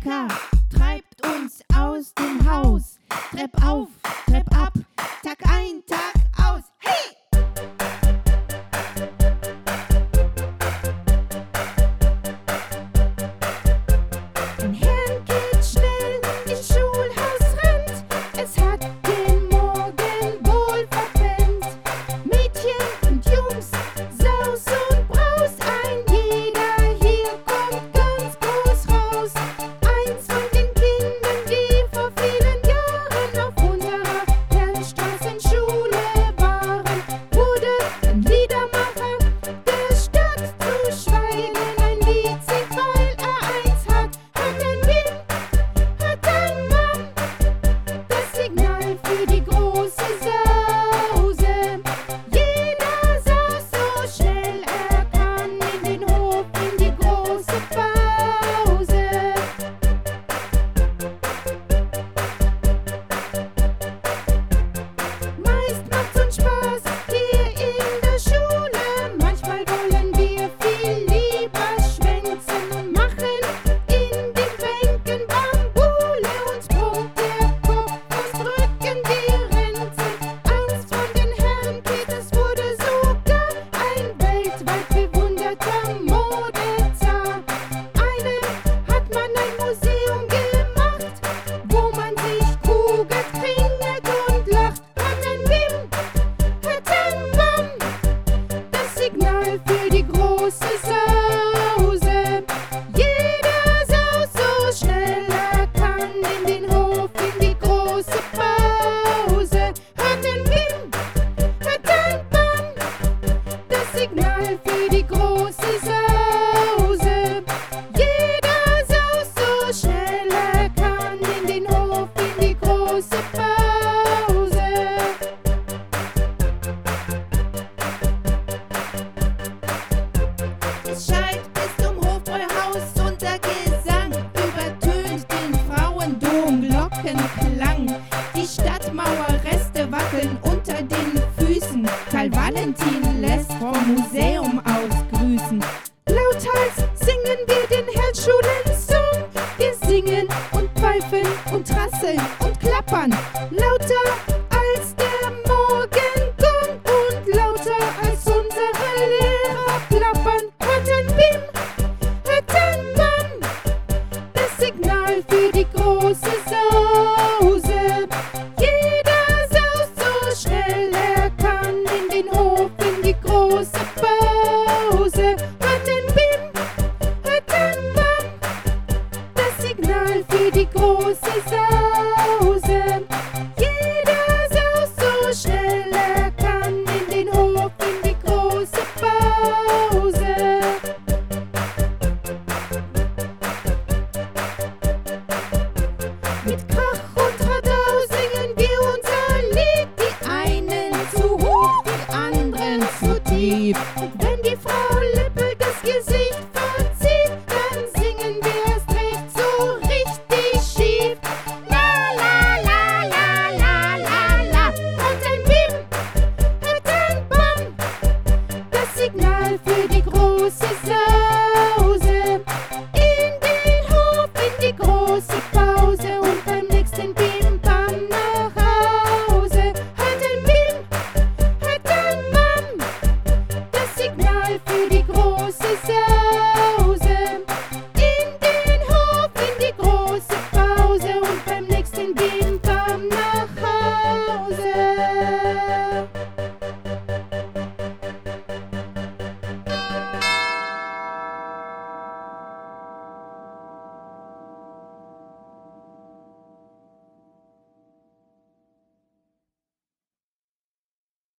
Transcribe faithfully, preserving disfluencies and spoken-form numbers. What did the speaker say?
Wecker treibt uns aus dem Haus. Trepp auf, Trepp ab, Tag ein, Tag aus. Hey! Ein Herrn geht schnell ins Schulhaus rennt. Es hat den Morgen wohl verpennt. Mädchen und Jungs, Saus und Braus, ein jeder hier kommt ganz groß raus. Eins von den Kindern, die vor vielen Jahren auf unserer Fernstraßenschule waren, wurde ein Liedermacher der Stadt zu schweigen. Ein Lied singt, weil er eins hat, hat ein Wim, hat ein Wam, das Signal für die große Sause. Jeder saust so schnell er kann in den Hof, in die große Pause. Meist macht's uns Spaß hier in der Schule. Manchmal wollen wir viel lieber schwänzen und machen in den Bänken Bambule. Uns brummt der Kopf, uns drücken die Ränzen. Eins von den Herren Peters wurde sogar ein weltweit bewunderter Modezar. Einem hat man ein Museum gemacht, wo man sich kugelt, fingert und lacht. Hat ein Wim, hat ein Wam, das Signal für die große Sause. Jeder saust so schnell er kann in den Hof, in die große Pause. Hat ein Wim, hat ein Wam, das Signal für die große Sause. Jeder saust so schnell er kann in den Hof, in die große Pause. Es schallt bis zum Hofbräuhaus und der Gesang übertönt den Frauendom Glockenklang. Die Stadtmauerreste wackeln unter den Füßen. Karl Valentin lässt vom Museum